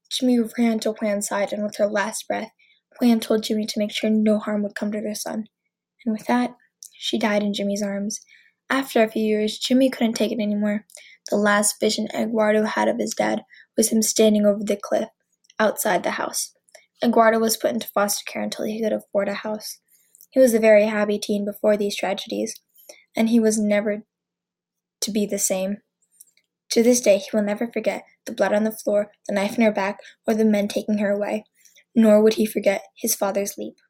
Jimmy ran to Juan's side, and with her last breath, Juan told Jimmy to make sure no harm would come to their son. And with that, she died in Jimmy's arms. After a few years, Jimmy couldn't take it anymore. The last vision Eduardo had of his dad was him standing over the cliff outside the house. Eduardo was put into foster care until he could afford a house. He was a very happy teen before these tragedies, and he was never to be the same. To this day, he will never forget the blood on the floor, the knife in her back, or the men taking her away. Nor would he forget his father's leap.